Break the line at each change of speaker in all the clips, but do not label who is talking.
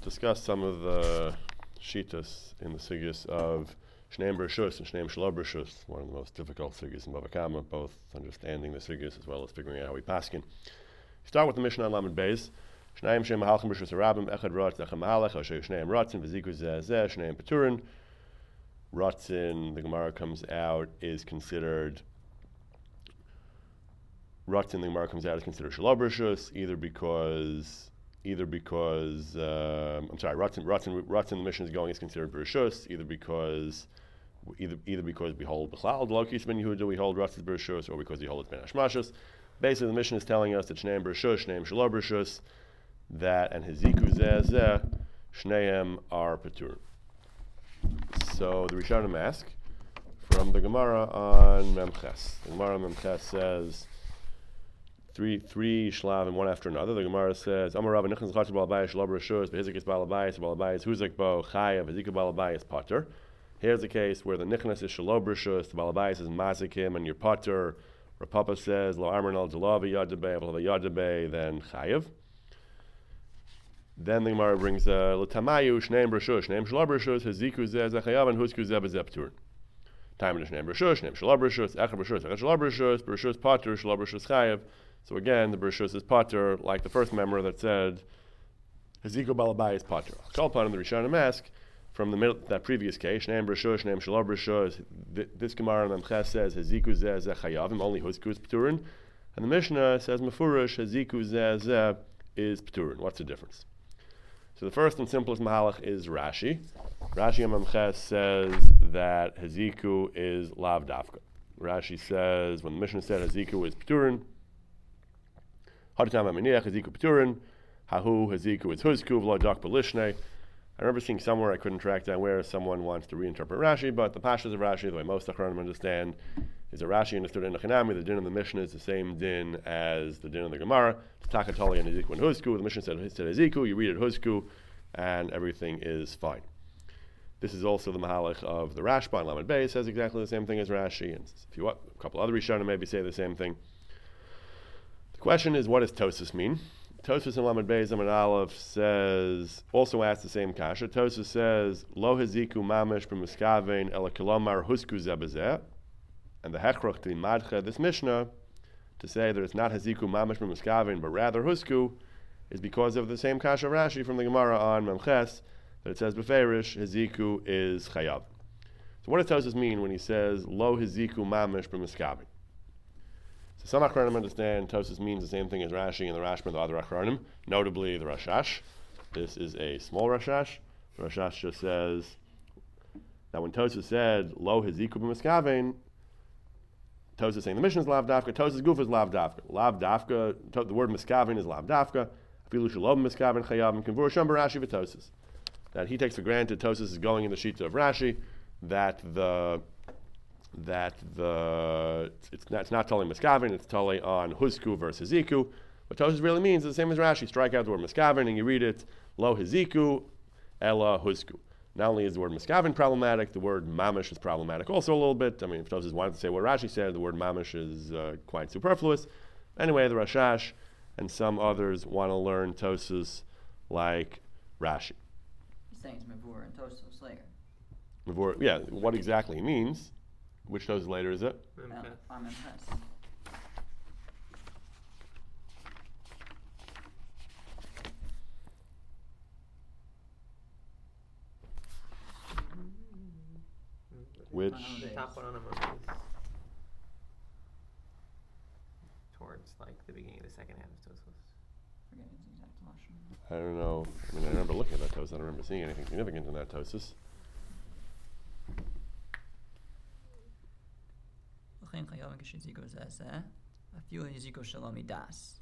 discuss some of the shitas in the sugyas of Shneim Bereshus and Shneim Shelo Bereshus, one of the most difficult sugyas in Bava Kama, both understanding the sugyas as well as figuring out how we paskin. Start with the Mishnah on Lamed Beis. Shneim Shem Mahalchim Bereshus Harabim Echad Rotz Echad Mahalach Oshay Shneim Rotzin V'Ziku Zeh Zeh Shneim Peturin. Rotzin, the Gemara comes out, is considered Rotzin. The Gemara comes out is considered Shelo Bereshus, either because Rotzin the mission is going is considered Bereshus, either because we hold B'chlal Lokis Ben Yehuda, we hold Rotzin Bereshus, or because we hold it Ben Hashmashus. Basically, the mission is telling us that Shneim Bereshus, Shneim Shelo Bereshus, that and Heziku Zeh Zeh, Shneim are Petur. So the Rishonim ask from the Gemara on Memches. The Gemara on Memches says three shlavim one after another. The Gemara says, Amar Rav Nichnas Chatzir Balabayis Shelo Bereshus, Behizikis Balabayis Huzak Bo Chayav, Heziku Balabayis Pater. Here's a case where the Nichnas is Shelo Bereshus, the Balabayis is Mazikim, and your Pater. Rapapa says, Lo Arman Al Jalavi Yadabe, Avalav Yadabe, then Chayav. Then the Gemara brings L'tamayu Shneim Bereshus, Shneim Shelo Bereshus, Heziku Zeh Zeh Chayav, and Huzku Zeh B'Zeh Petur. Time of Shneim Bereshus, Shneim Shelo Bereshus, Echad Bereshus, Echad Shelo Bereshus, Bereshus Pater, Shelo Bereshus Chayav. So again, the Bereshus is Pater, like the first member that said, Heziku Balabai is Pater. Call upon the Rishonim ask, from the middle, that previous case, Shneim Bereshus, Shneim Shelo Bereshus, this Gemara on Memches says, Heziku Zeh Zeh Chayavim, only Huzku is Peturin. And the Mishnah says, Mefurish, Heziku Zeh Zeh is Peturin. What's the difference? So the first and simplest mahalach is Rashi. Rashi on Memches says that Heziku is Lav Dafka. Rashi says, when the Mishnah said Heziku is Peturin, Hadatam HaMiniach, Heziku Peturin, Hahu, Heziku is Huzku, V'lo Dak B'Lishne. I remember seeing somewhere, I couldn't track down where, someone wants to reinterpret Rashi, but the pashas of Rashi, the way most Achronim understand, is that Rashi understood in the Chanami, the din of the Mishnah is the same din as the din of the Gemara. Takatoli and Heziku and Huzku. The Mishnah said Heziku, you read it Huzku, and everything is fine. This is also the mahalach of the Rashba and Lamed Beis, says exactly the same thing as Rashi, and a couple other Rishonim maybe say the same thing. The question is, what does Tosfos mean? Tosfos in Lamed Beis Amud Aleph says, also asks the same kasha. Tosfos says, Lo Heziku mamish b'muskavein ela kilomar Huzku zeh b'zeh. And the hechrach to be madcha, this Mishnah, to say that it's not Heziku mamish b'muskavein, but rather Huzku, is because of the same kasha Rashi from the Gemara on Memches, that it says b'feirish, Heziku is chayav. So what does Tosfos mean when he says, Lo Heziku mamish b'muskavein? So some Achronim understand Tosfos means the same thing as Rashi and the Rashba and the other Achronim, notably the Rashash. This is a small Rashash. The Rashash just says that when Tosfos said, Lo Heziku b'muskavein, Tosfos saying the Mishnah is Lav Dafka, Tosfos Guf is Lav Dafka. Lav Dafka, the word Miskavein is Lav Dafka. Afilu Shalom Miskavein Chayavim Konvur Sham Rashi v'Tosfos. That he takes for granted Tosfos is going in the Shita of Rashi, it's not totally Miskavein, it's totally on Huzku versus Heziku. What Tosfos really means is the same as Rashi. Strike out the word Miskavein and you read it, Lo Heziku, Ella Huzku. Not only is the word Miskavein problematic, the word Mamish is problematic also a little bit. I mean, if Tosfos wanted to say what Rashi said, the word Mamish is quite superfluous. Anyway, the Rashash and some others want to learn Tosfos like Rashi.
He's saying it's Mavur and Tosfos later.
Mavur, yeah, what exactly he means. Which Tosfos later is it?
Memches.
Which?
Top one on them is towards like the beginning of the second half of Tosfos.
Forget his exact lashon.
I don't know. I mean, I remember looking at that Tosfos. I don't remember seeing anything significant in that Tosfos.
L'chein chayav k'sheziku zeh zeh, afilu Heziku shelo midas.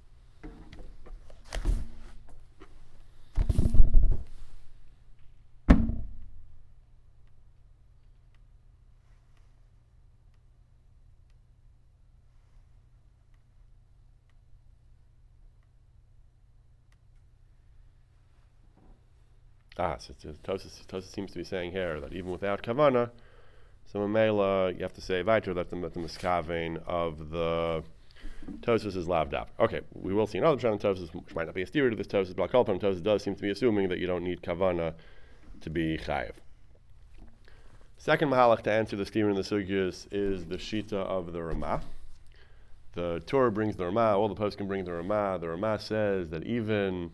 So Tosfos seems to be saying here that even without kavana, so in Mela you have to say weiter that the miskavein of the Tosfos is lav daf. Okay, we will see another pshat in Tosfos, which might not be a steer to this Tosfos, but Tosfos does seem to be assuming that you don't need kavana to be chayiv. Second mahalach to answer the steer in the sugyas is the shita of the Ramah. The Torah brings the Ramah, all the poskim bring the Ramah. The Ramah says that even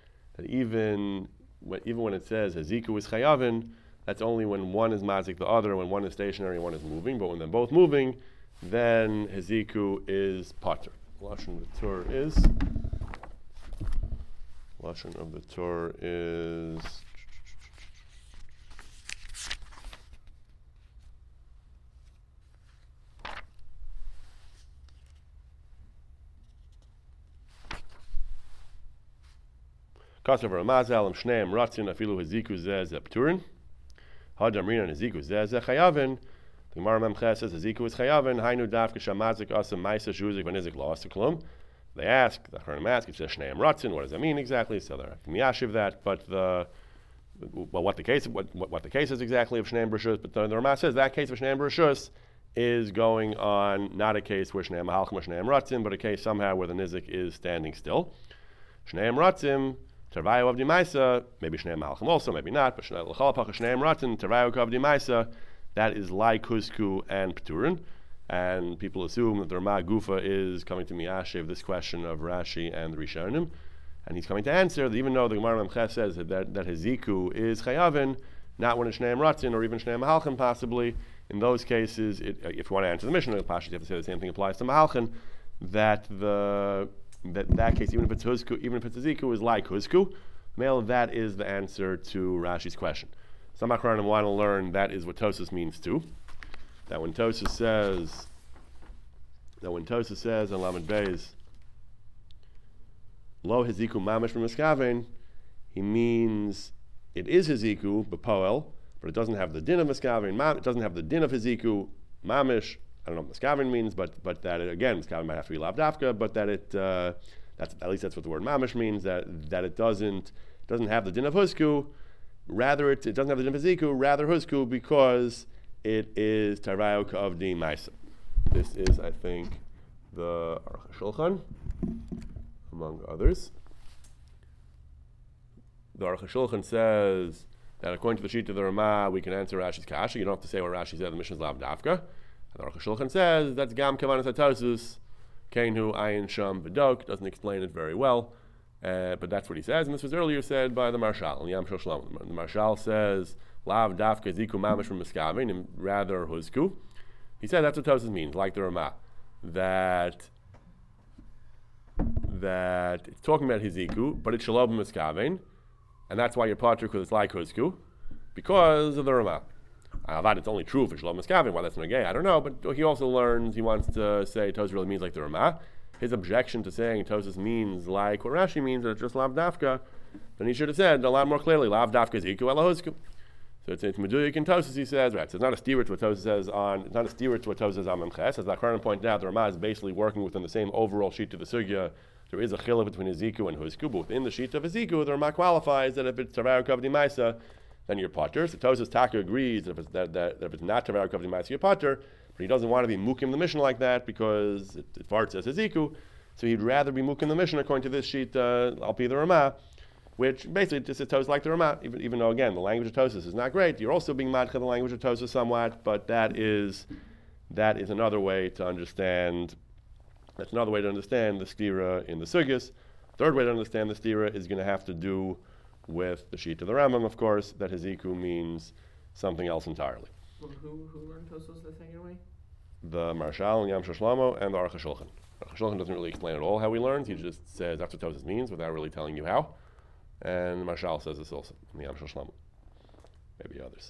when it says Heziku is chayavin, that's only when one is mazik the other, when one is stationary and one is moving. But when they're both moving, then Heziku is pater. Lashon of the Torah is Kasav Ramazal and Shneim Ratzin Afilu Heziku Zeh Pturin. Hadamrin and Heziku Zeh Chayavin. The Gemara Memches says Heziku is Chayavin. Hainu Dafka Shamazik Asam Maisa Shuzik Vanizik La'asaklum. They ask, the Chachamim ask, it says Shneim Ratzin. What does that mean exactly? So they're miyashiv that, but what the case is exactly of Shneim Brishus. But the Ramah says that case of Shneim Brishus is going on, not a case where Shneim Mahalchim or Shneim Ratzin, but a case somehow where the nizik is standing still. Shneim Ratzim. Tervayu of Dimaisa, maybe Shneim Malachim also, maybe not, but Shneim Ratzin, Tervayu of Dimaisa, that is like Husku and Pturin. And people assume that the Ramah Gufa is coming to Miyashiv this question of Rashi and the Rishonim. And he's coming to answer that even though the Gemara Memches says that Heziku is Chayavin, not when it's Shneim Ratzin or even Shneim Mahalchim possibly, in those cases, if you want to answer the Mishnah, Pashas, you have to say the same thing applies to Mahalchim, that case, even if it's Husku, even if it's Heziku, is like Husku. Male, that is the answer to Rashi's question. Some Acharonim want to learn that is what Tosfos means too. That when Tosfos says on Lamed Beis, Lo Heziku Mamish Miskaven, he means it is Heziku, B'Poel, but it doesn't have the din of Miskaven, it doesn't have the din of Heziku, Mamish. I don't know what Miskaven means, but that it, again, Miskaven might have to be lav dafka, but that it that's at least that's what the word mamish means. That it doesn't have the din of husku, rather it doesn't have the din of ziku, rather husku, because it is tarayok of the maisa. This is, I think, the Aruch HaShulchan, among others. The Aruch HaShulchan says that according to the sheet of the Ramah, we can answer Rashi's kasha. You don't have to say what Rashi said. The Mishnah is lav dafka. The Aruch HaShulchan says that's Gam Kavanas HaTosfos, Kainu Ayin Sham V'Dok, doesn't explain it very well, but that's what he says, and this was earlier said by the Marshal, in Yam Shel Shlomo. The Marshal says, Lav Dafka Ziku Mamish from Miskavin, and rather Huzku. He said that's what Tosfos means, like the Ramah, that it's talking about Hiziku, but it's Shalom Miskavin, and that's why you're patur because it's like Huzku, because of the Ramah. That it's only true for Shalom Miskavin. Why that's not gay, I don't know. But he also learns, he wants to say Tosfos really means like the Ramah. His objection to saying Tosfos means like what Rashi means, that it's just Lav Dafka, then he should have said a lot more clearly, Lav Dafka Ziku Elahusku. So it's Medulik in Tosfos, he says, right. So it's not a steer to what Tosfos says on, it's not a steer to what Tosfos says on Memches. As Acharonim pointed out, the Ramah is basically working within the same overall sheet of the Sugya. There is a chiluk between Heziku and Husku, but within the sheet of Heziku, the Ramah qualifies that if it's Tavaru Kavdi Maisa, then you're pater. So Tosfos Taka agrees that if it's not Tavaru Kavdi Maisa, you're pater, but he doesn't want to be mukim the Mishnah like that because it far says Heziku, so he'd rather be mukim the Mishnah according to this sheet, Al Pi the Ramah, which basically just is Tosfos like the Ramah, even though again the language of Tosfos is not great. You're also being madcha the language of Tosfos somewhat, but that is another way to understand. That's another way to understand the stira in the sugyas. Third way to understand the stira is going to have to do with the sheet of the Rambam, of course, that Heziku means something else entirely.
Well, who learned Tosfos the second way?
The Marshal and Yam Shel Shlomo and the Aruch HaShulchan. Aruch HaShulchan doesn't really explain at all how he learns. He just says that's what Tosfos means without really telling you how. And the Marshal says this also in the Yam Shel Shlomo. Maybe others.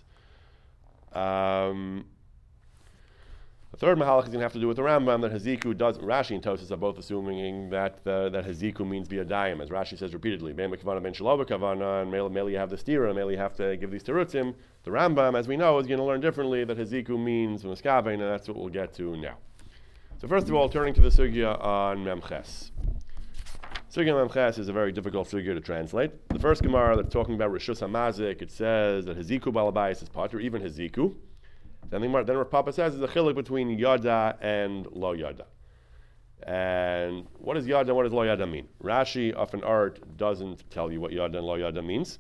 The third mahalach is going to have to do with the Rambam, that Heziku does. Rashi and Tosfos are both assuming that Heziku means biyadayim, as Rashi says repeatedly. Ben b'kavana, ben shelo b'kavana, and mele you have the stira, and mele you have to give these terutzim. The Rambam, as we know, is going to learn differently that Heziku means miskavein, and that's what we'll get to now. So first of all, turning to the sugya on Memches. Sugya on Memches is a very difficult sugya to translate. The first Gemara that's talking about Rishus HaMazik, it says that Heziku balabayis is pater, even Heziku. Then Rav Papa says there's a chiluk between yada and lo yada. And what does yada and what does lo yada mean? Rashi of an art doesn't tell you what yada and lo yada means.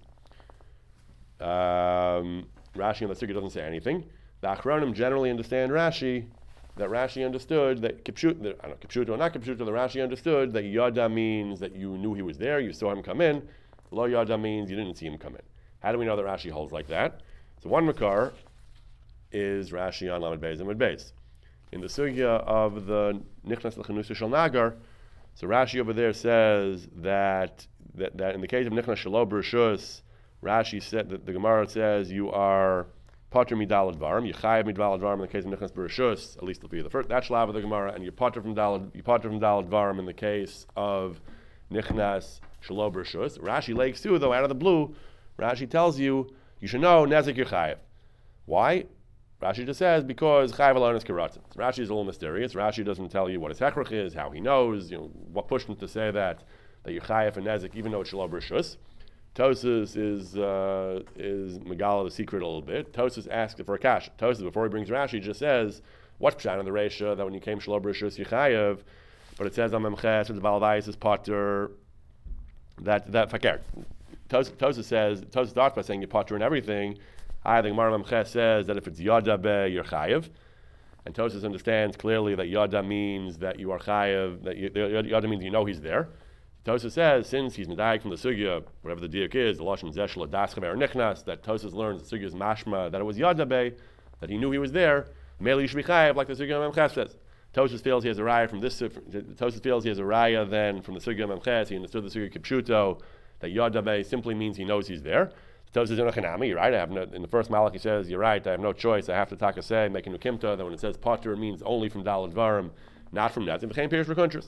Rashi in the Sugya doesn't say anything. The Achronim generally understand Rashi, that Rashi understood that Kipshuto or not Kipshuto, the Rashi understood that yada means that you knew he was there, you saw him come in. Lo yada means you didn't see him come in. How do we know that Rashi holds like that? So one makar is Rashi on Lamed Beis and Lamed Beis. In the Sugya of the Nichnas L'Chanusa Shel Nagar, so Rashi over there says that in the case of Nichnas Shelo B'Rishus, Rashi said that the Gemara says you are Pater Midalad Varim, you Chayav Midalad Varim in the case of Nichnas B'Rishus, at least it'll be the first, that Shlav of the Gemara, and you Pater from Dalad Varim in the case of Nichnas Shelo B'Rishus. Rashi lakes too, though, out of the blue, Rashi tells you should know Nezek you're Chayav. Why? Rashi just says because Chayav alone is Keratzim. Rashi is a little mysterious. Rashi doesn't tell you what his hechrich is, how he knows, what pushed him to say that you're Chayav and Nezek, even though it's Shelo B'Rishus. Tosas is Megala the secret a little bit. Tosas asks for a kash. Tosas, before he brings Rashi, just says, what's Pshat in the Reisha, that when you came Shelo B'Rishus you Chayav, but it says on Memches, the Balavayis is Potter, that Fakir. Tosas starts by saying you're Potter in everything. The Gemara Memches says that if it's Yada Be, you're Chayav. And Tosas understands clearly that Yada means that you are Chayav, that Yada means you know he's there. Tosas says, since he's medayik from the Sugya, whatever the diak is, the Lashon Zeshel Das Chaver Nichnas, that Tosas learns the Sugya's mashma, that it was Yada Be, that he knew he was there, Mele you should be Chayav, like the Sugya Memches says. Tosas feels he has a raya from this. Tosas feels he has a raya then from the Sugya Memches. He understood the Sugya Kipshuto, that Yada Be simply means he knows he's there. Tosas is in a Chanami, you're right. In the first Malach he says, you're right, I have no choice, I have to take a say, make a Nukimta. Then when it says Potter, it means only from Dalad Varim, not from Nezim. Became Pirish for countries.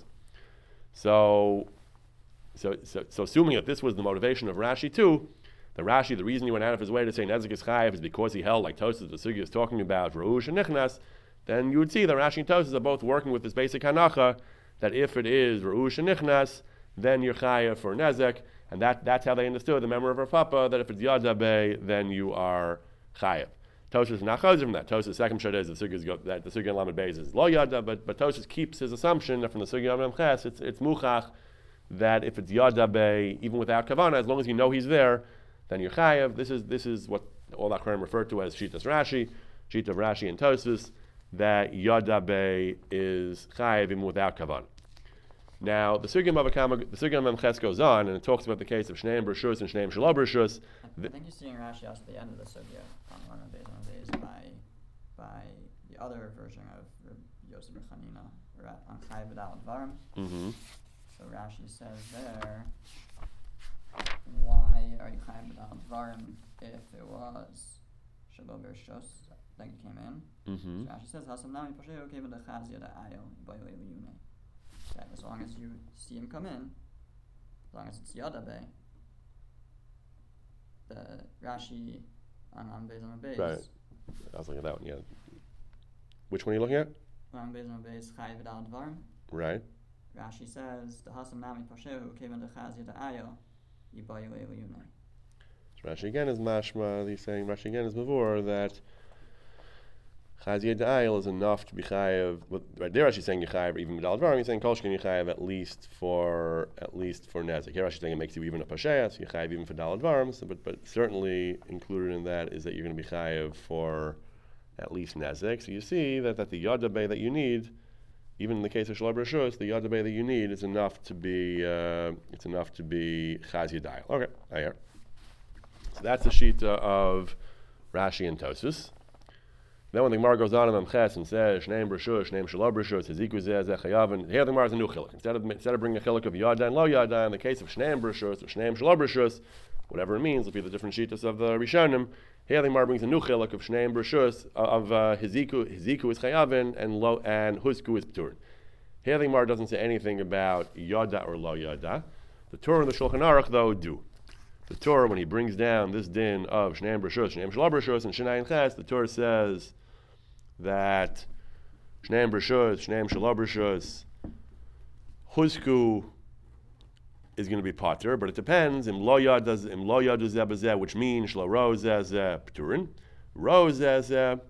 So assuming that this was the motivation of Rashi too, the reason he went out of his way to say Nezek is Chayav is because he held, like Tosas, the Sugya is talking about, Reush and Nichnas, then you would see that Rashi and Tosas are both working with this basic Hanacha, that if it is Reush and Nichnas, then you're Chayav for Nezek. And that's how they understood the memory of Rav Papa, that if it's Yada Be, then you are Chayav. Tosas is not chazer from that. Tosas' second shot is that the Sugya Lamed Beis is Lo Yada, but Tosas keeps his assumption that from the Sugya Lamed Ches, it's Muchach, that if it's Yada Be, even without Kavana, as long as you know he's there, then you're Chayav. This is what all that Quran referred to as Shitas Rashi, Shita of Rashi and Tosas, that Yada Be is Chayav even without Kavana. Now, the Sugya Memches goes on, and it talks about the case of Shneim B'Rishus and Shneim Shelo B'Rishus.
I think you're seeing Rashi also at the end of the Sugya on Lamed Beis by the other version of Yosef Chanina on Chayav B'Dalad Varim.
Mm-hmm.
So Rashi says there, why are you Chayav B'Dalad Varim if it was Shelo B'Rishus that you came in?
Mm-hmm.
So Rashi says, Hasam Nami Poshehu Keva Dechazia Da'ayo Yibayolei Liyunei. That as long as you see him come in, as long as it's Yada Be, the Rashi on Beis Beis.
Right. I was looking at that one, yeah. Which one are you looking at?
On Beis Beis Chayav B'Dalad Varim.
Right.
Rashi says, the Hasam Nami Poshehu Kevan Dechazia Da'ayo Yibayolei Liyunei.
So Rashi again is mashma, he's saying Rashi again is before that Chazia Da'ayil is enough to be chayav. Right there, Rashi's saying you chayav even B'Dalad Varim. He's saying Kolshkin you chayav at least for Nezek. Here Rashi's saying it makes you even a Pasheya, so you chayav even for Dalad Varim. So, but certainly included in that is that you're going to be chayav for at least Nezek. So you see that the Yada Be that you need, even in the case of Shelo B'Rishus, the Yada Be that you need is enough to be Chazia Da'ayil. Okay, I hear. So that's the shita of Rashi and Tosas. Then when the Gemara goes on in Memches and says Shneim B'Rishus, Shneim Shelo B'Rishus, Heziku Zeh Chayavin, here the Gemara is a new chiluk. Instead of bringing a chiluk of Yada and Lo Yada, in the case of Shneim B'Rishus or Shneim Shelo B'Rishus, whatever it means, it'll be the different shitas of the Rishonim. Here the Gemara brings a new chiluk of Shneim B'Rishus of Heziku is Chayavin and Husku is P'turin. Here the Gemara doesn't say anything about Yada or Lo Yada. The Torah and the Shulchan Aruch though do. The Torah, when he brings down this din of Shneim B'Rishus, Shneim Shelo B'Rishus, and Shnei and Ches, the Torah says that Shneim B'Rishus, Shneim Shelo B'Rishus, Husku is going to be Pater, but it depends. Im Lo Yad Zeh B'Zeh, which means Shlo Ro Zeh Zeh P'turin, Ro Zeh Zeh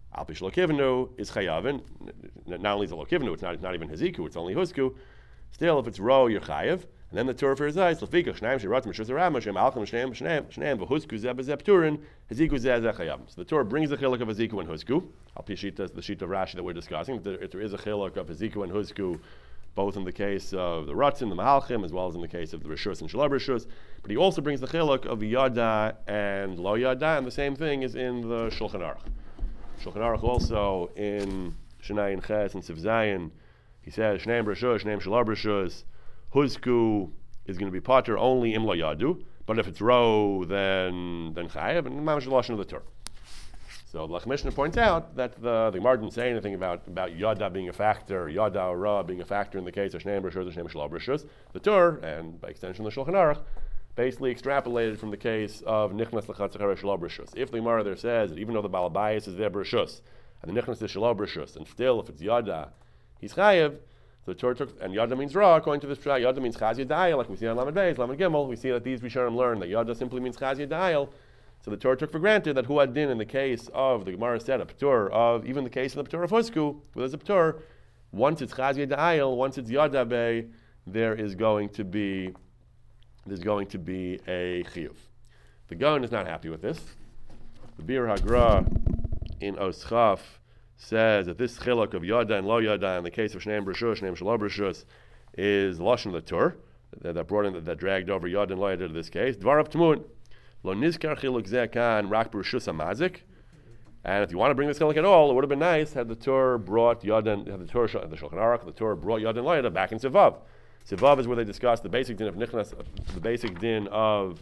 Alpi Shlokivnu is Chayavin. Not only is it Lokivnu, it's not even Haziku, it's only Husku. Still, if it's Ro, you're Chayav. And then the Torah for his eyes, Lafika, Shnaim, Shirat, Mishus, Rama, Shem, Alchem, Shnaim, Vahusku, Zeb, Zepturin, Haziku, Zeb, Chayavim. So the Torah brings the chiluk of Haziku and Husku. Alpi Shita is the sheet of Rashi that we're discussing. There is a chiluk of Haziku and Husku, both in the case of the Ratzin, the Mahalchim, as well as in the case of the Rishus and Shalab Rishus. But he also brings the chiluk of Yada and Lo Yada, and the same thing is in the Shulchan Aruch. Shulchan Aruch also in Shnai and Ches and Siv Zayin, he says, Shneim Rishus, Shneim Shalab Rishus, Husku is going to be Potter only im Lo Yadu, but if it's Ro, then Chayev, and Mamash Lashon of the Torah. So the Mishnah points out that the Gemara didn't say anything about Yada being a factor, Yada or Ra being a factor in the case of Shneim Rishus, Shneim Shalab Rishus. The Torah, and by extension the Shulchan Aruch, basically extrapolated from the case of Nichnas L'Chatzachar Shalab Rishus. If the Gemara there says that even though the Balabayas is there Rishus, and the Nichnas is Shalab Rishus, and still if it's Yada, he's Chayev, so the Torah took, and Yada means Ra, according to this Pshat, Yada means Chaz Yadayel, like we see on Lamed Beis, Lamed Gimel, we see that these Rishonim learn that Yada simply means Chaz Yadayel. So the Torah took for granted that Hu Adin in the case of, the Gemara said, a P'tur of, even the case of the P'tur of Husku, where there's a P'tur, once it's Chaz Yadayel, once it's Yada Bey, there's going to be a Chiyuv. The Gaon is not happy with this. The Bir Hagra in Oschaf says that this chiluk of Yada and Lo Yada in the case of Shneim Rishus, Shneim Shalab Rishus, is Lashon of the Torah that brought in, that dragged over Yada and Lo Yada to this case. Dvar of Tmun, Lo Nizkar Chiluk Zeh Kan Rak B'Rishus HaMazik. And if you want to bring this chiluk at all, it would have been nice had the Torah brought Yada, had the Torah, the Shulchan Aruch, the Torah brought Yada and Lo Yada back in Sivav. Sivav is where they discuss the basic din of Nichnas, the basic din of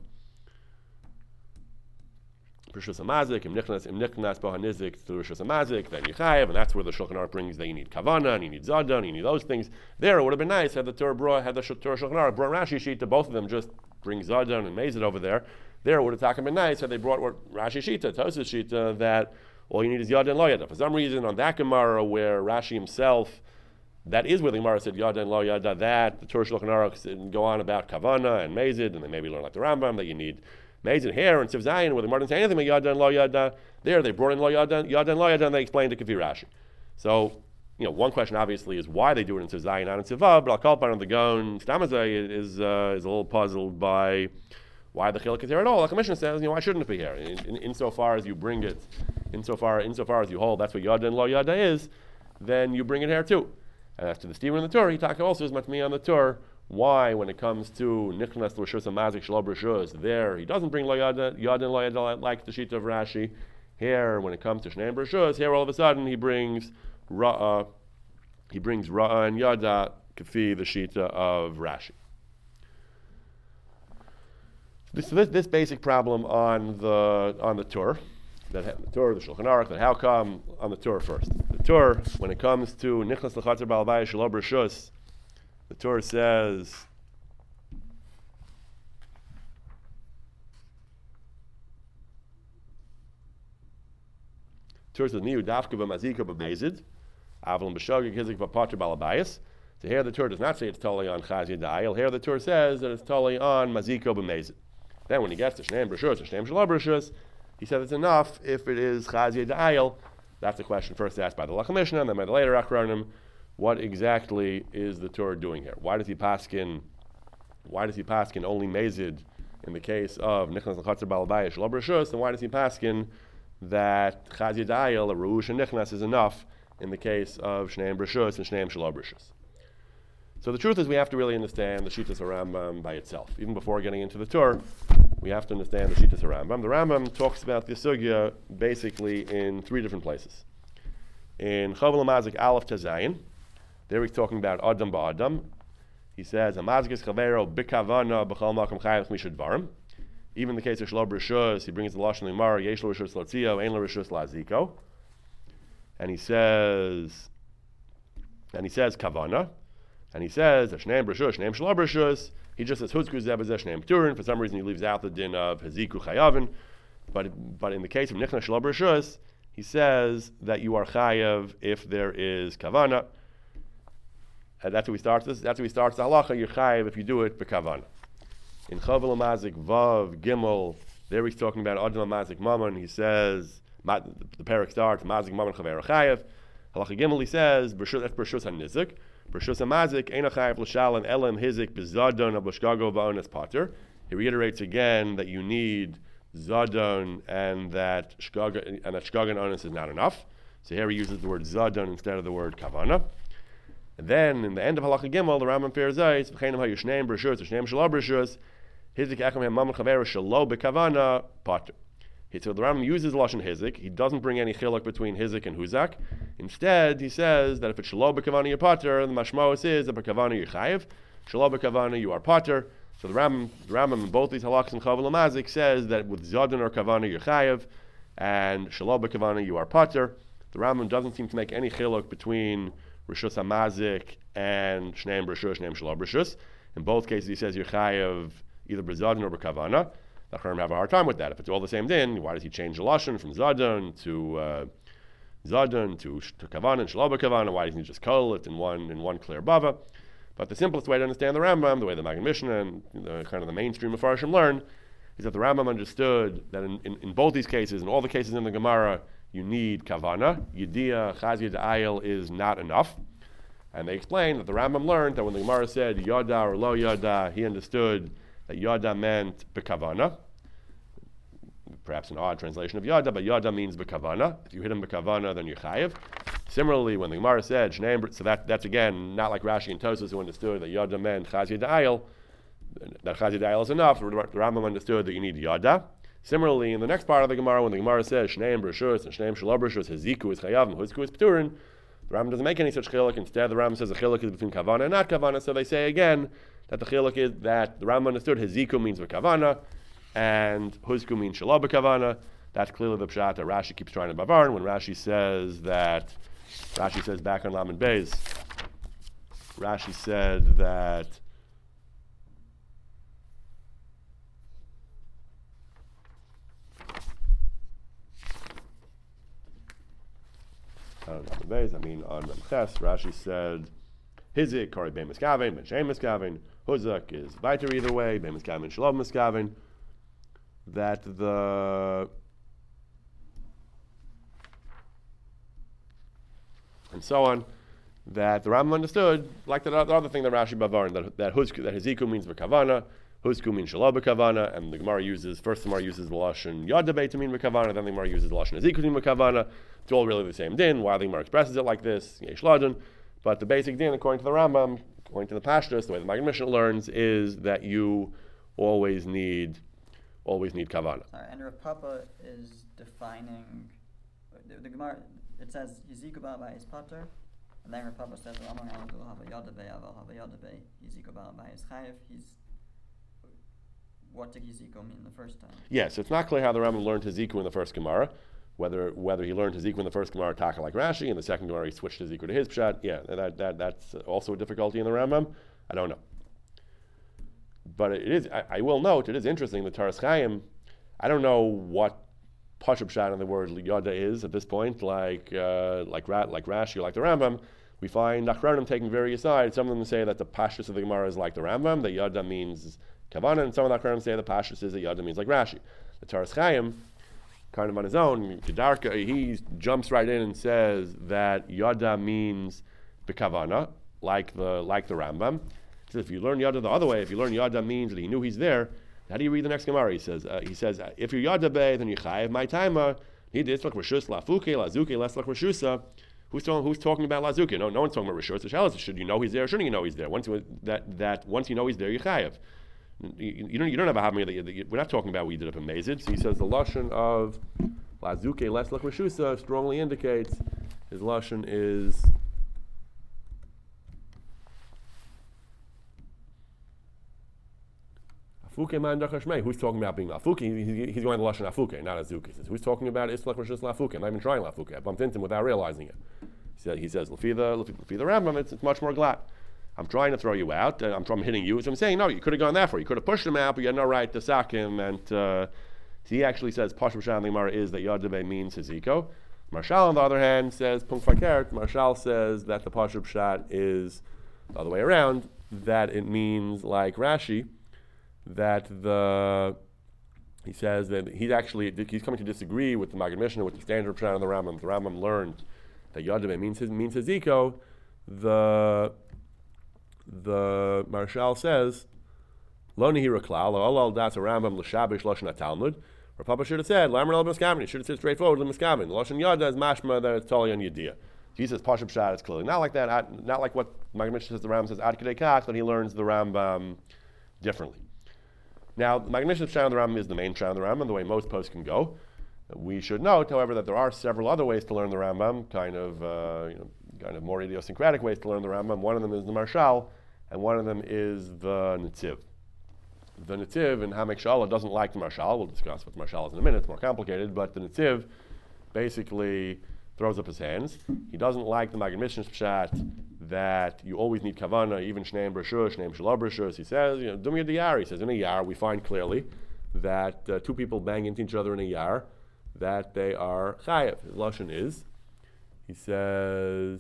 Rishus HaMazik, Im Nichnas Bohanizik through Rishus HaMazik, then Yechayev, and that's where the Shulchan Aruch brings that you need Kavana, and you need Zada, and you need those things. There, it would have been nice had the Torah Shulchan Aruch brought Rashi Shita, both of them just bring Zada and Mazid over there. There, it would have been nice had they brought Rashi Shita, Tosas Shita, that all you need is Yada and Lo Yada. For some reason, on that Gemara where Rashi himself, that is where the Gemara said Yada and Lo Yada, that the Torah Shulchan Aruch go on about Kavana and Mazid, and they maybe learn like the Rambam that you need Mazid here and Siv Zayin, where the Gemara didn't say anything about Yada and Lo Yada. There, they brought in Yada and Lo Yada, and they explained it to Kafi Rashi. So, one question obviously is why they do it in Siv Zayin, not in Sivav, but I'll call upon the Gaon Stamazai is a little puzzled by why the chiluk is here at all. Like the Mishnah says, why shouldn't it be here? Insofar as you bring it, insofar as you hold that's what Yada and Lo Yada is, then you bring it here too. And as to the Stephen in the Torah, he talks also as much me on the Torah. Why, when it comes to Nichnas Rishus HaMazik Shalab Rishus, there he doesn't bring Yada and Lo Yada like the sheet of Rashi. Here, when it comes to Shneim Rishus, here all of a sudden he brings Ra'ah and Yada Kafi the sheet of Rashi. This basic problem on the Torah, the Torah, the Shulchan Aruch, that how come on the Torah first? The Torah, when it comes to Nichnas L'Chatzar Ba'al Bayis Shalab Rishus, the Torah says Niu Dafka B'Mazika B'Mezid Avlon B'Shogeg Hizik B'Patra Ba'al Bayis. So here the Torah does not say it's totally on Chaz Yadayel. Here the Torah says that it's totally on Maziko B'Mezid. Then when he gets to Shneim Rishus or Shneim Shalab Rishus, he said it's enough if it is Chaz Yadayel. That's the question first asked by the Lach Mishnah, and then by the later Achronim. What exactly is the Torah doing here? Why does he paskin only Mazid in the case of Nichnas L'Chatzar Ba'al Bayis Shalab Rishus, and why does he paskin that Chaz Yadayel, a Rush and Nichnas, is enough in the case of Shneim Rishus and Shneim Shalab Rishus? So the truth is we have to really understand the Shittas HaRambam by itself. Even before getting into the Torah, we have to understand the Shittas HaRambam. The Rambam talks about the sugya basically in three different places. In Chovel HaMazik Aleph Tazayin, there he's talking about Adam Ba'Adam. He says, "Hamazgis chavero b'kavana b'chal makom chayim chmishad varim." Even in the case of Shalab Rishus, he brings the lashon limar yesh lo rishus latzio, ein lo rishus laziko, and he says kavana, and he says that Shneim Rishus, Shneim Shalab Rishus. He just says Huzku Zebazeh Shneim Turin. For some reason, he leaves out the din of Haziku Chayavin, but in the case of Nichnas Shalab Rishus, he says that you are chayav if there is kavana. And that's how we start this. That's how we start the halacha. You're chayav if you do it b'kavana. In Chovel HaMazik Vav Gimel, there he's talking about Adam HaMazik Mammon. He says The parak starts mazik maman chaver chayev. Halacha Gimel he says b'rshus hanizik, b'rshus hamazik ein chayev l'shalem elam hizik b'zadon ab'shgago va'ones pater. He reiterates again that you need zadon and that shgaga and onus is not enough. So here he uses the word zadon instead of the word kavana. And then in the end of Halacha Gimel, the Rambam Perzais v'cheinem hayushneim b'rshus ushneim shelo b'rshus hizik echem hem maman chaver shelo b'kavana pater. So the Rambam uses lashon hizik. He doesn't bring any chiluk between hizik and huzak. Instead, he says that if it's shelo b'kavana you're pater, the mashmos is that b'kavana you're chayiv. Shelo b'kavana you are pater. So the Rambam in both these halakhs and Chavel Mazik says that with zadon or kavana you're chayiv, and shelo b'kavana you are pater. The Rambam doesn't seem to make any chiluk between rishus hamazik and shneim b'rshus, shneim shelo b'rshus. In both cases, he says you're chayiv either b'zadon or b'kavana. The Chachamim have a hard time with that. If it's all the same din, why does he change the lashon from zadon to kavana and shelo b'kavana? Why doesn't he just call it in one clear bava? But the simplest way to understand the Rambam, the way the Magen Mishnah and kind of the mainstream of Farshim learn, is that the Rambam understood that in both these cases, in all the cases in the Gemara, you need kavana. Yediyah, chazia da'ayil is not enough. And they explain that the Rambam learned that when the Gemara said yada or lo yada, he understood that yada meant bekavana. Perhaps an odd translation of yada, but yada means bekavana. If you hit him bekavana, then you're chayiv. Similarly, when the Gemara said shneim, so that's again not like Rashi and Tosfos who understood that yada meant chazia da'ayil. That chazia da'ayil is enough. The Rambam understood that you need yada. Similarly, in the next part of the Gemara, when the Gemara says shneim b'rshus and shneim shelo b'rshus, haziku is chayav and huzku is p'turin, the Rambam doesn't make any such chiluk. Instead, the Rambam says the chiluk is between kavana and not kavana. So they say again that the chiluk is that the Rambam understood haziku means v'kavana and huzku means shelo b'kavana. That's clearly the pshat that Rashi keeps trying to bavarn when Rashi says back on Lamed Beis, Rashi said that on Memches, Rashi said hizik kari bein miskaven, ben shem miskaven, huzak is weiter either way, bein miskaven, shalom miskaven. That the and so on, that the Rambam understood, like the other thing that Rashi bavarn, that hiziku means b'kavana, huzku means shelo b'kavana, and the Gemara uses the lashon yadabe to mean b'kavana, then the Gemara uses the lashon hiziku to mean b'kavana. It's all really the same din. Why the Gemara expresses it like this, yesh ladon, but the basic din, according to the Rambam, according to the Pashtus, the way the Magen Mishnah learns, is that you always need kavana.
Sorry, and Rav Papa is defining the Gemara. It says Yiziku by his pater, and then Rav Papa says Amar Aladu have a yadabe aval have a yadabe Yiziku by his chayev. What did Yiziku mean the first time?
Yes, it's not clear how the Rambam learned Hiziku in the first Gemara. Whether he learned Hiziku in the first Gemara taka like Rashi, in the second Gemara he switched Hiziku to his pshat. Yeah, that's also a difficulty in the Rambam. I don't know. But it is. I will note it is interesting. The Taras Chaim, I don't know what Pashup Pshat in the word Yada is at this point. Like Rashi or like the Rambam, we find Achronim taking various sides. Some of them say that the Pashtus of the Gemara is like the Rambam, that Yada means Kavana, and some of the Achronim say the Pashtus is that Yada means like Rashi. The Taras Chaim, kind of on his own, Kedarka, he jumps right in and says that Yada means Bekavana, like the Rambam. If you learn Yada the other way, if you learn Yada means that he knew he's there, how do you read the next Gemara? He says, if you're Yada be, then you chayev my timer. He did like rishus lafuke lazuke less like rishusa. Who's talking about lazuke? No one's talking about rishus. Should you know he's there? Shouldn't you know he's there? Once you know he's there, you chayev. You don't have a havmir that we're not talking about what you did up in Mazid. So he says the lashon of lazuke less like rishusa strongly indicates his lashon is. Who's talking about being lafuke? He's going to lashon afuke, not azuke. He says, who's talking about islach rishus lafuke? I'm not even trying lafuke. I bumped into him without realizing it. He says, Lefi the Rambam, it's much more glad. I'm trying to throw you out. I'm hitting you. So I'm saying, no, you could have gone that far. You could have pushed him out, but you had no right to sack him. And he actually says, Pashup Pshat in the Gemara is that Yadabe means Hiziko. Marshal, on the other hand, says, Punkt Fakert. Marshal says that the Pashup Pshat is the other way around, that it means like Rashi, that the he says that he's coming to disagree with the Maggid Mishnah, with the standard pshat of the Rambam. The Rambam learned that Yadabe means Heziko. The Marshal says, Lo nihira klal, lo das a Rambam l'shabish lashon Talmud. Rav Papa should have said, Lamar al miskamin. He should have said straightforward l'miskamin. Lashon Yada is mashma that it's totally on Yediyah. Jesus Pashup Pshat is clearly not like that. Not like what Maggid Mishnah says. The Rambam says Ad Kedei Kach, that he learns the Rambam differently. Now, the Maggid Mishnah's Pshat of the Rambam is the main Pshat of the Rambam, the way most posts can go. We should note, however, that there are several other ways to learn the Rambam, kind of more idiosyncratic ways to learn the Rambam. One of them is the Marshal, and one of them is the Netziv. The Netziv in Hamek Shala doesn't like the Marshal. We'll discuss what the Marshal is in a minute. It's more complicated, but the Netziv basically throws up his hands. He doesn't like the Maggid Mishnah's Pshat that you always need Kavanah, even Shneim Breshus, Shneim Shalom Breshus. He says, Dumya Diyar. He says, in a Yar, we find clearly that two people bang into each other in a Yar, that they are Chayev. His Lashon is, he says,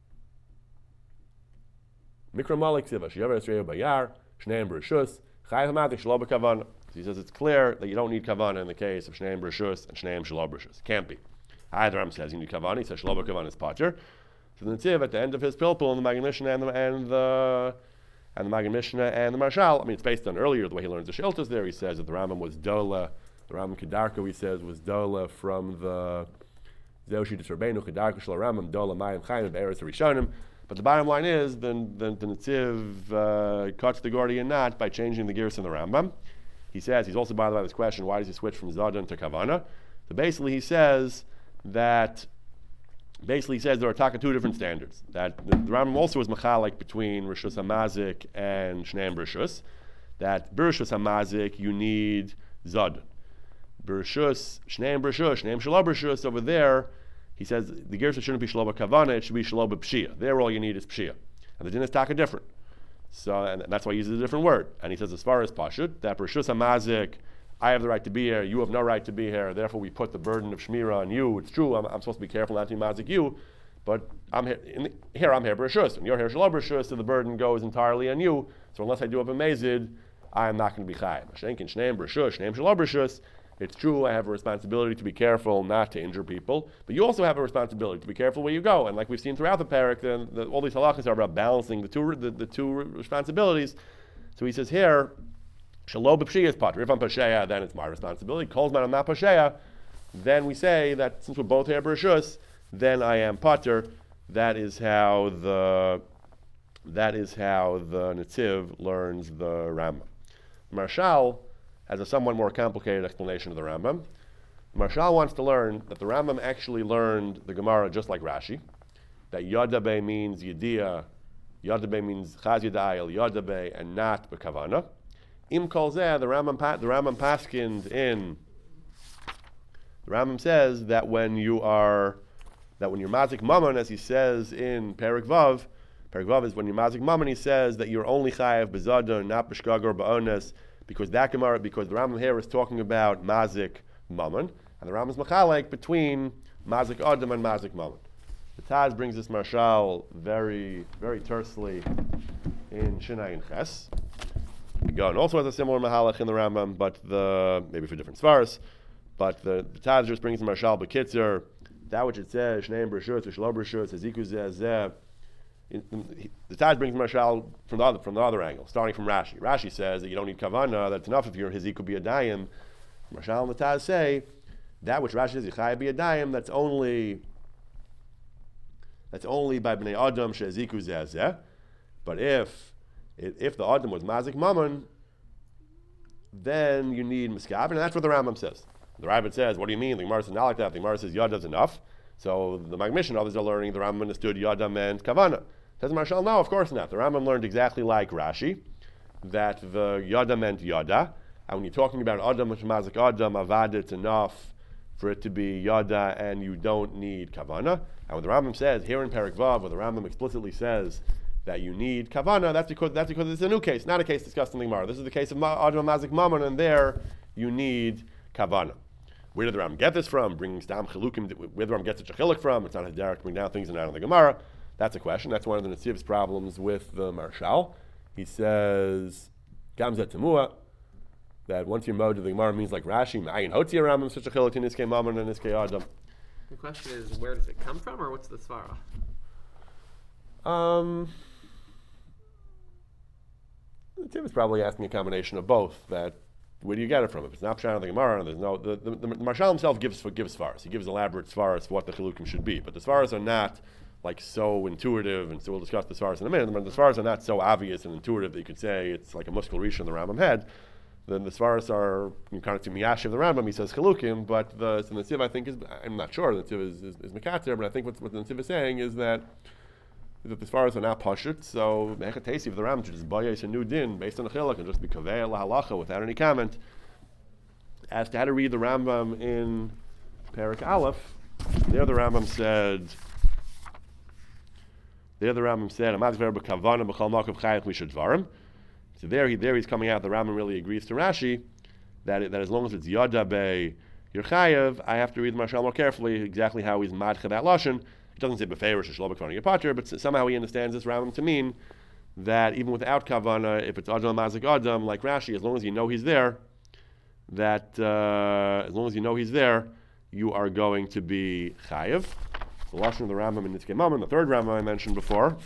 Mikra Malik Siva, Sheyav Esreya Bayar, Shneim Breshus, Chayev Hamatik Shalom Kavanah. He says it's clear that you don't need Kavanah in the case of Shneim Breshus and Shneim Shalom Breshus. Can't be. Either Ram says you need Kavanah, he says Shalom Kavanah is Pater. So the Netziv at the end of his Pilpul in the Maggid Mishnah and the Maggid Mishnah and the Marshal, I mean, it's based on earlier the way he learns the Shiltas there. He says that the Rambam was Dola, the Rambam Kedarko, he says, was Dola from the Zeushi Desarbeinu, Kedarko Shal Rambam, Dola Mayim Chayim, Eretz Rishonim. But the bottom line is, then the Netziv cuts the Gordian knot by changing the gears in the Rambam. He says, he's also bothered by this question, why does he switch from Zadan to Kavanah? So basically he says there are two different standards. That the Rambam also is machalik between Rishus HaMazik and Shneim Breshus. That Bereshus HaMazik you need Zadan. Bereshus, Shneim Breshus, Shneim Shalom Breshus, over there, he says the gersa shouldn't be Shalom Kavanah, it should be Shalom Pshia. There all you need is Pshia. And the din is taka different. So, and that's why he uses a different word. And he says as far as Pashut, that Bereshus HaMazik, I have the right to be here, you have no right to be here, therefore we put the burden of Shmira on you. It's true, I'm supposed to be careful not to mazik you, but I'm here, I'm here Bereshus, and you're here Shalom Bereshus, so the burden goes entirely on you. So unless I do have a Mazid, I am not going to be Chayim. Shenkin Shneim Bereshus, Shneim Shalom Bereshus, it's true, I have a responsibility to be careful not to injure people, but you also have a responsibility to be careful where you go. And like we've seen throughout the parak, all these halachas are about balancing the two responsibilities. So he says here, Shalom b'pshia is pater. If I'm pasheya, then it's my responsibility. Kol zman I'm not pasheya, then we say that since we're both here b'reshus, then I am pater. That is how the Netziv learns the Rambam. Marshal has a somewhat more complicated explanation of the Rambam. Marshal wants to learn that the Rambam actually learned the Gemara just like Rashi, that Yadabe means Yediyah, Yadabe means Chaz Yadayel, Yadabe, and not B'Kavana. Im Kol Zeh, the Rambam paskind in. The Rambam says that when you're mazik mammon, as he says in Perik Vav is when you're mazik mammon, he says that you're only chayav b'zadon, not b'shkag or ba'ones, because the Rambam here is talking about mazik mammon, and the Rambam is machalek between mazik adam and mazik mammon. The Taz brings this marshal very, very tersely in Shinai and Ches. And also has a similar mahalach in the Rambam, but maybe for different svaras. But the Taz just brings the marshal b'kitzer, that which it says Shneim Breshus, Shalom Breshus, Heziku Zeh. The Taz brings the marshal from the other angle, starting from Rashi. Rashi says that you don't need kavanah; that's enough if you're Heziku b'yadayim. Marshal and the Taz say that which Rashi says Yichai b'yadayim, that's only by bnei adam she'Heziku Zeh. But if the Adam was mazik mammon, then you need miskav, and that's what the Rambam says. The Rabbit says, what do you mean? The Gemara says not like that. The Gemara says Yadav is enough. So the Maggid Mishnah, others are learning the Rambam understood Yadav meant Kavana. Says Marshal, no, of course not. The Rambam learned exactly like Rashi, that the Yada meant Yada, and when you're talking about Adam, which mazik Adam, avad, it's enough for it to be Yada, and you don't need Kavana. And when the Rambam says here in Perik Vav, where the Rambam explicitly says that you need Kavana, that's because it's a new case, not a case discussed in the Gemara. This is the case of Adam Mazik Mammon, and there you need Kavana. Where did the Rambam get this from? Bringing Stam Chilukim, where the Rambam gets such a chiluk from? It's not his direct bring down things and out of the Gemara. That's a question. That's one of the Netziv's problems with the Marshal. He says, Gamzet Temua, that once you're mode, the Gemara means like Rashi, Ma'ayin Hotzi Rambam, such a chiluk in Niskei Mammon and Niskei Adam.
The question is, where does it come from, or what's the svara?
The Tiv is probably asking a combination of both. That where do you get it from? If it's not Pshat of the Gemara, there's no the Marshal himself gives svaras. He gives elaborate svaras for what the chilukim should be, but the svaras are not like so intuitive, and so we'll discuss the svaras in a minute. The svaras are not so obvious and intuitive that you could say it's like a muskal rishon the Rambam had. Then the svaras are kind of to Miyashiv the Rambam. He says chilukim, but the Tiv I think is, I'm not sure the Tiv is mekater, but I think what the Tiv is saying is that the svaras are not pashut, so mechatesi of the Rambam should just bayis a new din based on the chiluk and just be kaveh la halacha without any comment as to how to read the Rambam in Perek Aleph. There the Rambam said, "Amad b'kavana b'chol makav chayich mishadvarim." So there he's coming out. The Rambam really agrees to Rashi that as long as it's yada be yerchayev, I have to read the Marshal more carefully exactly how he's madcha that lashon. It doesn't say beferish or shlo b'kavana yapater, but somehow he understands this Rambam to mean that even without kavana, if it's adam mazik adam like Rashi, as long as you know he's there, that as long as you know he's there, you are going to be chayev. The lashon of the Rambam in Niskei Mammon, the third Rambam I mentioned before.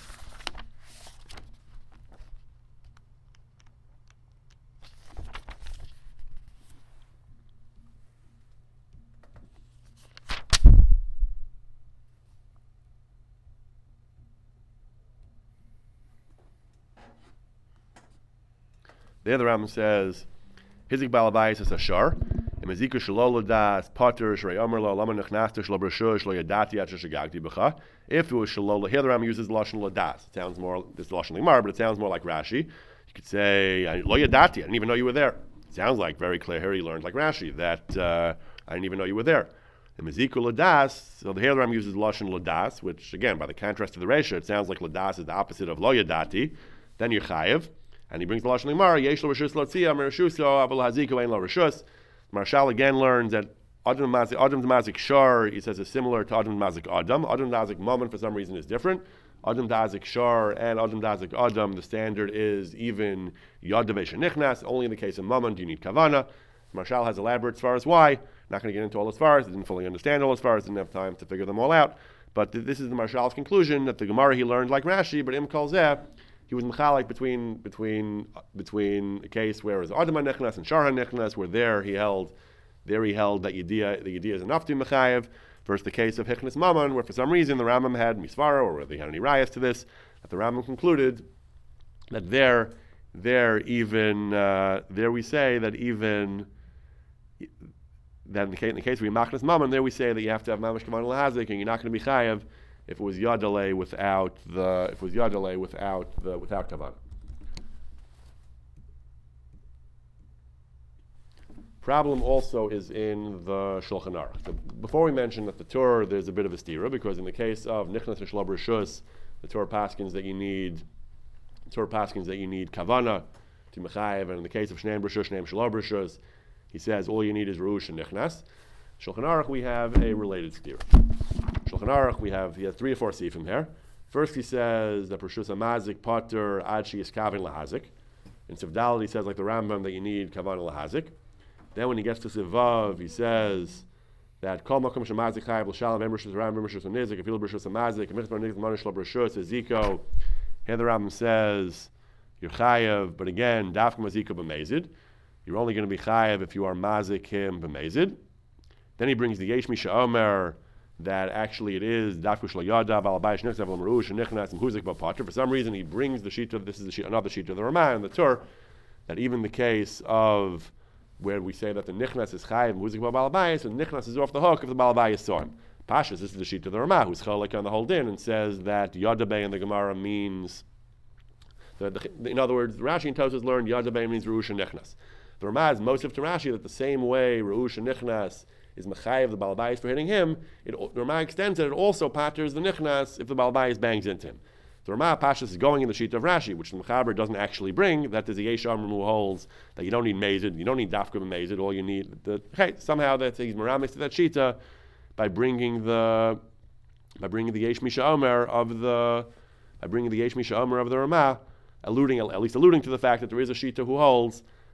There the Rambam says, Hizik Balabayis is Ashar, Imazika Shalola Das, Potter, Shrei Omerlo, Lama Nechnasta, Shlobra Shlo Yadati, Shagagti B'cha. If it was Shalola, here the Rambam uses Lashon Ladas. It sounds more, this is Lashon Limar, but it sounds more like Rashi. You could say, Lo Yadati, I didn't even know you were there. It sounds like very clear here he learned like Rashi, that I didn't even know you were there. Imazika Ladas, so the here the Rambam uses Lashon Ladas, which again, by the contrast to the Resha, it sounds like Ladas is the opposite of Lo Yadati. Then you're Chayev. And he brings the Lashon Limar, Yesh lo reshus lotzia, mereshusho, aval haziko ein lo reshus. Marshal again learns that Adam Mazik Shar, he says, is similar to Adam Mazik Adam. Adam Mazik Mammon, for some reason, is different. Adam Mazik Shar and Adam Mazik Adam, the standard is even Yadav Shenichnas. Only in the case of Mammon do you need Kavana. Marshal has elaborate as far as why. Not going to get into all as far as, didn't fully understand all as far as, didn't have time to figure them all out. But this is the Marshal's conclusion, that the Gemara he learned like Rashi, but Im Kol Zeh, he was mechalik between a case where it was Adam HaNechnas and Shar HaNechnas, where there he held that the Yediyah is enough to Mechayev, versus the case of Hechnas Mammon, where for some reason the Rambam had Misvara, or whether he had any rayas to this, that the Rambam concluded that there we say that even that in the case where you Machnas Mammon, there we say that you have to have Mamash Kavan Lahazik, and you're not going to be Chayev if it was Yadaleh without Kavan. Problem also is in the Shulchan Aruch. Before we mention that the Torah, there's a bit of a stira, because in the case of Nichnas and Shlob Rishus, the Torah paskins that you need Kavana to Mechayev, and in the case of Shneim Rishus, Shneim Shlob Rishus, he says all you need is Rush and Nichnas. Shulchan Aruch, we have a related stira. Shulchan Aruch, he has 3 or 4 sifim here. First, he says that Rishus Amazik Potter Adshi is Kavin Lahazik. In Sivdal, he says like the Rambam that you need Kavan Lahazik. Then when he gets to Sivav, he says that Kol Makom Shemazik Chayav L'Shalom Em Rishus Rambam Rishus Nizik Afil Rishus Amazik Mitzvah Nizik Manish Lo Rishus Eziko. Here the Rambam says you're Chayav, but again Dafka Mazika B'Mezid. You're only going to be Chayav if you are Mazik him B'Mezid. Then he brings the Yesh Misha Omer that actually it is Dafka Shlo Yada Balabayish Nichzav L'Marush and Nichnas and Huzik B'Patra. For some reason he brings the sheet of another sheet of the Ramah and the Tur, that even the case of where we say that the Nichnas is Chayiv and Huzik B'Balabayis, and Nichnas is off the hook if the Balabayis saw him. Pashas, this is the sheet of the Ramah, who's Chalak on the whole din, and says that Yadabay in the Gemara means, in other words, Rashi and Tosas learned Yadabay means Rush and Nichnas. The Ramah is Mosif to Rashi that the same way Rush and Nichnas is Mechayev the Balabayis for hitting him, the Ramah extends that it also patters the Nichnas if the Balabayis bangs into him. The Ramah Pashas is going in the sheet of Rashi, which the Mechaber doesn't actually bring. That there's a Yesh Amram who holds that you don't need Mazid, you don't need Dafka Mazid, all you need. Somehow that he's Meramis to that Shita by bringing the Yesh Misha Omer of the Ramah, alluding to the fact that there is a Shita who holds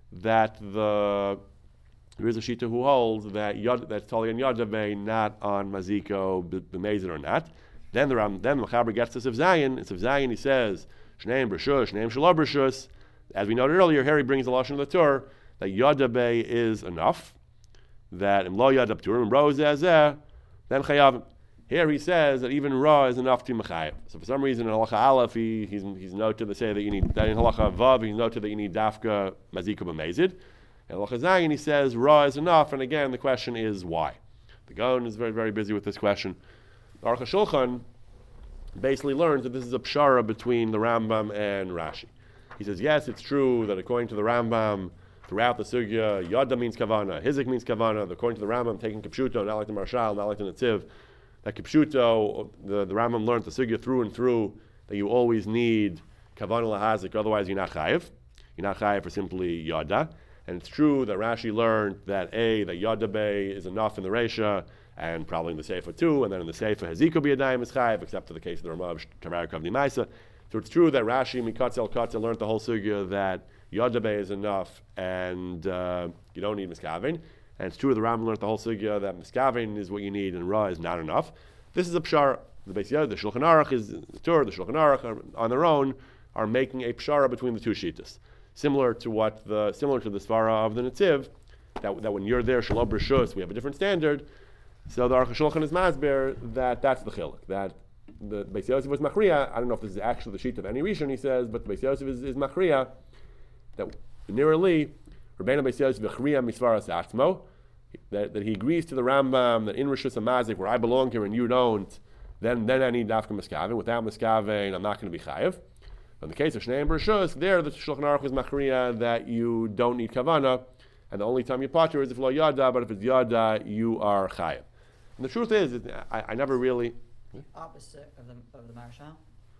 that there is a shita who holds that's totally on Yodave, not on Maziko b'mezid or not. Then the Mechaber gets to Sif Zayin. In Sif Zayin he says Shneim B'Rshus, Shneim Shalom B'Rshus. As we noted earlier, here he brings the lashon of the Torah that Yodave is enough. That in Lo Yodab Turim Ro Zeh, then Chayavim. Here he says that even Ra is enough to Mechayev. So for some reason in Halacha Aleph he's noted to say that you need that in Halacha Vav he's noted that you need Dafka Mazika B'Mezid. In Halacha Zayin he says Ra is enough, and again the question is why. The Gaon is very, very busy with this question. The Aruch HaShulchan basically learns that this is a pshara between the Rambam and Rashi. He says, yes, it's true that according to the Rambam, throughout the sugya, Yada means kavana, Hizik means kavana. According to the Rambam, taking Kipshuto, not like the Marshal, not like the Netziv, that Kipshuto, the Rambam learned the sugya through and through that you always need kavana lahazik, otherwise you're not chayiv. You're not chayiv for simply Yada. And it's true that Rashi learned that that Yada Bay is enough in the Reisha, and probably in the Sefer too, and then in the Sefer Haziko B'Yadayim is chayiv, except for the case of the Ramav Tamarik Kavni Maisa. So it's true that Rashi Mikatz El Katza learned the whole sugya that Yadabe is enough and you don't need Miskavein. And it's true the Rambam learned the whole sugya that Miskavein is what you need and Ra is not enough. This is a pshara. The Beis Yod, the Shulchan Aruch is the Torah, the Shulchan Aruch on their own are making a pshara between the two shitas. Similar to the Svara of the Netziv, that when you're there, Shalom B'Rshus, we have a different standard. So the Aruch HaShulchan is masber that's the chiluk. That the Beis Yosef was machriya. I don't know if this is actually the sheet of any Rishon, he says, but the Beis Yosef is machriya. That nearly, Rabbeinu Beis Yosef machriya misvaras atzmo, that he agrees to the Rambam that in Rishus HaMazik, where I belong here and you don't, then I need dafka miskaven. Without miskaven, I'm not going to be chayiv. In the case of Shnei and B'Rshus, there the Shulchan Aruch was machriya that you don't need kavana, and the only time you patur is if lo yada, but if it's yada, you are chayiv. And the truth is, I never really...
Opposite of the Marshal?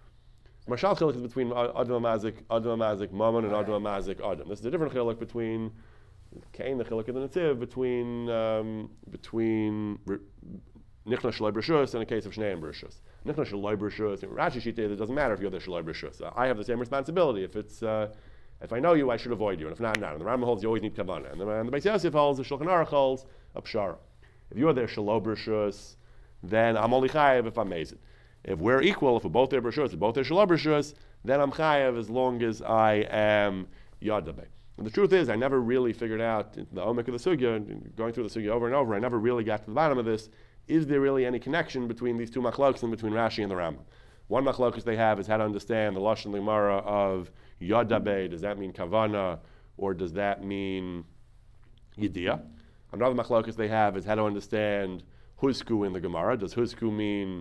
Marshal chiluk is between Adam Mazik, Mammon, and Adam Mazik, Adam. This is a different chiluk between Cain, the chiluk and the Netziv, between Nichna Shalai B'Rshus and a case of Shnei and B'Rshus. Nichna Shalai B'Rshus, Rashi Shita, it doesn't matter if you're the Shalai B'Rshus. I have the same responsibility. If I know you, I should avoid you, and if not, not. And the Rambam holds you always need Kavanah. And the Beis Yosef holds, the Shulchan Aruch holds, a Pshara. If you're there Shalai B'Rshus, then I'm only chayev if I'm mazid. If we're equal, if we're both there b'rshus, if both there shalom b'rshus, then I'm chayev as long as I am yadabe. And the truth is, I never really figured out the omek of the sugya, going through the sugya over and over, I never really got to the bottom of this. Is there really any connection between these two machlokas and between Rashi and the Rambam? One machlokas they have is how to understand the lashon limara of yadabe. Does that mean kavana or does that mean yediyah? Another machlokas they have is how to understand husku in the Gemara. Does husku mean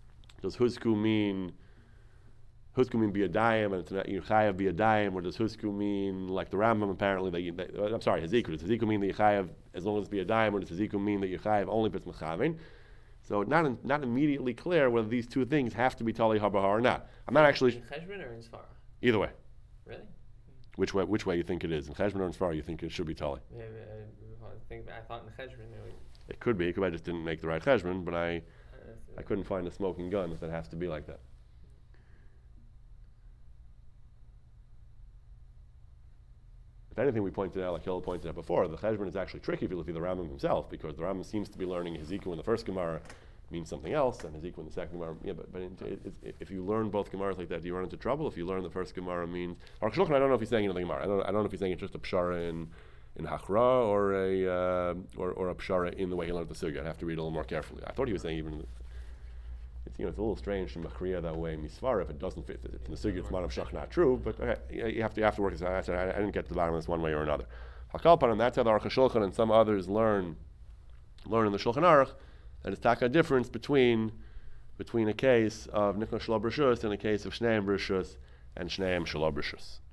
biyadayim and it's not chayav biyadayim, or does husku mean like the Rambam apparently I'm sorry, Haziku. Does Haziku mean that you chayav as long as it's biyadayim, or does Haziku mean that you chayav only if it's mechavein? So not immediately clear whether these two things have to be tali habahar or not. I'm not actually.
In Cheshbon or in Sfara?
Either way.
Really?
Which way you think it is? In Cheshbon or in Sfara you think it should be tali?
Yeah, I thought in Cheshbon.
It could be, because I just didn't make the right cheshbon, but I couldn't find a smoking gun if it has to be like that. If anything, we pointed out, like Hillel pointed out before, the cheshbon is actually tricky if you look at the Rambam himself, because the Rambam seems to be learning Hezekiah in the first Gemara means something else, and Hezekiah in the second Gemara. Yeah, but if you learn both Gemaras like that, do you run into trouble? If you learn the first Gemara means... Aruch HaShulchan, I don't know if he's saying in the Gemara. I don't know if he's saying it's just a pshara in Hachra or a pshara in the way he learned the sugya. I'd have to read a little more carefully. I thought he was saying even it's a little strange to machriya that way misvar if it doesn't fit. If the sugya it's manav shach not true, but okay, you have to work this out. I didn't get to the bottom of this one way or another. Hakalpan, that's how the Aruch HaShulchan and some others learn in the Shulchan Aruch that it's taka difference between a case of Nichna Shalom B'Rshus and a case of Shneim B'Rshus and Shneim Shalom B'Rshus.